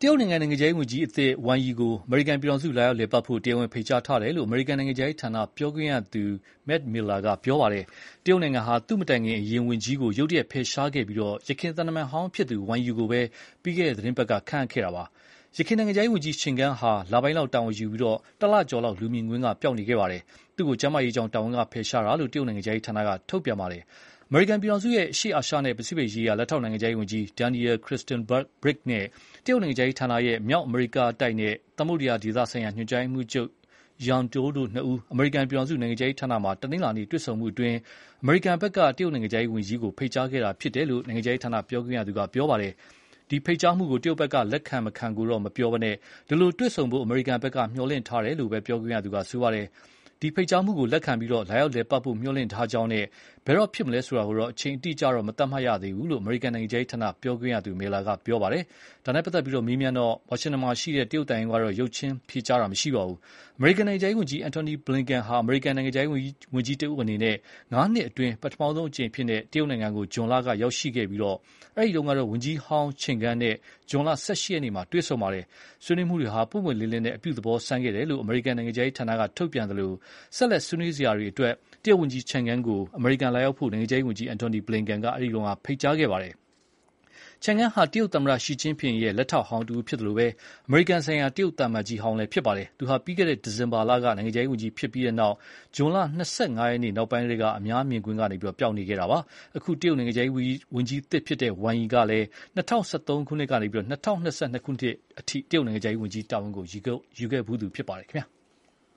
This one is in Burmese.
တရုတ်နိုင်ငံခြားရေးဝန်ကြီးအသစ်ဝမ်ယီကိုအမေရိကန်ပြည်ထောင်စုလာရောက်လည်ပတ်ဖို့တရားဝင်ဖိတ်ကြားထားတယ်လို့အမေရိကန်နိုင်ငံခြားရေးဌာနပြောခွင့်ရသူ Matt Miller ကပြောပါတယ်။တရုတ်နိုင်ငံဟာသူ့မတိုင်ခင်အရင်ဝန်ကြီးကိုရုတ်တရက်ဖယ်ရှားခဲ့ပြီးယခင်သံတမန်ဟောင်းဖြစ်သူဝမ်ယီကိုပဲပြီးခဲ့တဲ့သီတင်းပတ်ကခန့်အပ်ခဲ့တာပါ။ယခင်နိုင်ငံခြားရေးဝန်ကြီးချင်ဂန်းဟာလပိုင်းလောက်တာဝန်ယူပြီးတလကျော်လောက်လူမြင်ကွင်းကပျောက်နေခဲ့ပါတယ်။သူ့ကိုကျန်းမာရေးကြောင့်တာဝန်ကဖယ်ရှားတာလို့တရုတ်နိုင်ငံခြားရေးဌာနကထုတ်ပြန်ပါတယ်။အမေရိကန်ပြည်ထောင်စုရဲ့အရှေ့အာရှနဲ့ပစိဖိတ်ရေးရာလက်ထောက်နိုင်ငံခြားရေးဝန်ကြီး Daniel Kritenbrink နဲ့တရုတ်နိုင်ငံခြားရေးဌာနရဲ့မြောက်အမေရိကတိုက်နဲ့သမုဒ္ဒရာဒေသဆိုင်ရာညွှန်ကြားရေးမှူးချုပ် Yang Zhou တို့နှစ်ဦးအမေရိကန်ပြည်ထောင်စုနိုင်ငံခြားရေးဌာနမှာတနင်္လာနေ့တွေ့ဆုံမှုအတွင်းအမေရိကန်ဘက်ကတရုတ်နိုင်ငံခြားရေးဝန်ကြီးကိုဖိတ်ကြားခဲ့တာဖြစ်တယ်လို့နိုင်ငံခြားရေးဌာနပြောခွင့်ရသူကပြောပါတယ်။ဒီဖိတ်ကြားမှုကိုတရုတ်ဘက်ကလက်ခံမခံကိုတော့မပြောဘဲဒီလိုတွေ့ဆုံဖို့အမေရိကန်ဘက်ကမျှော်လင့်ထားတယ်လို့ပဲပြောခွင့်ရသူကဆိုပါတယ်။ဒီဖိတ်ကြားမှုကိုလက်ခံပြီးလာရောက်လည်ပတ်ဖို့မျှော်လင့်ထားကြောင်းနဲ့ဘယ်တော့ဖြစ်မလဲဆိုတာကိုတော့အချိန်အတိအကျတော့မသတ်မှတ်ရသေးဘူးလို့အမေရိကန်နိုင်ငံခြားရေးဌာနပြောခွင့်ရသူ Miller ကပြောပါတယ်။ဒါနဲ့ပတ်သက်ပြီးမေးမြန်းတော့ဝါရှင်တန်မှာရှိတဲ့တရုတ်သံရုံးကတော့ရုပ်ချင်းဖြေကြားတာမရှိပါဘူး။အမေရိကန်နိုင်ငံခြားရေးဝန်ကြီး Antony Blinken ဟာအမေရိကန်နိုင်ငံခြားရေးဝန်ကြီးတဦးအနေနဲ့9 နှစ်အတွင်းပထမဆုံးအကြိမ်အဖြစ်တရုတ်နိုင်ငံကိုဇွန်လကရောက်ရှိခဲ့ပြီးအဲဒီတုန်းကတော့ဝန်ကြီးဟောင်းချင်ဂန်းနဲ့ဇွန်လ18 ရက်နေ့မှာတွေ့ဆုံပါတယ်။ဆွေးနွေးမှုတွေဟာပွင့်ပွင့်လင်းလင်းနဲ့အပြုသဘောဆန်းခဲ့တယ်လို့အမေရိကန်နိုင်ငံခြားရေးဌာနကထုတ်ပြန်သလိုဆက်လက်ဆွေးနွေးစရာတွေအတွက်တရုတ်ဝန်ကြီးချန်ဂန်းကိုအမေရိကန်လာရောက်ဖို့နိုင်ငံခြားရေးဝန်ကြီး Antony Blinken ကအဲဒီတုန်းကဖိတ်ကြားခဲ့ပါတယ်။ချန်ဂန်းဟာတရုတ်သမ္မတရှီကျင်းဖျင်ရဲ့လက်ထောက်ဟောင်းတူဖြစ်သလိုအမေရိကန်ဆိုင်ရာတရုတ်သံအမတ်ကြီးဟောင်းလည်းဖြစ်ပါတယ်။သူဟာပြီးခဲ့တဲ့ဒီဇင်ဘာလကနိုင်ငံခြားရေးဝန်ကြီးဖြစ်ပြီးတဲ့နောက်ဇွန်လ25 ရက်နေ့နောက်ပိုင်းတွေကအများမြင်ကွင်းကနေပျောက်နေခဲ့တာပါ။အခုတရုတ်နိုင်ငံခြားရေးဝန်ကြီးသစ်ဖြစ်တဲ့ဝမ်ယီကလည်း2013 ခုနှစ်ကနေ2022 ခုနှစ်အထိတရုတ်နိုင်ငံခြားရေးဝန်ကြီးတာဝန်ကိုယူခဲ့ဖူးသူဖြစ်ပါတယ်ခင်ဗျာ။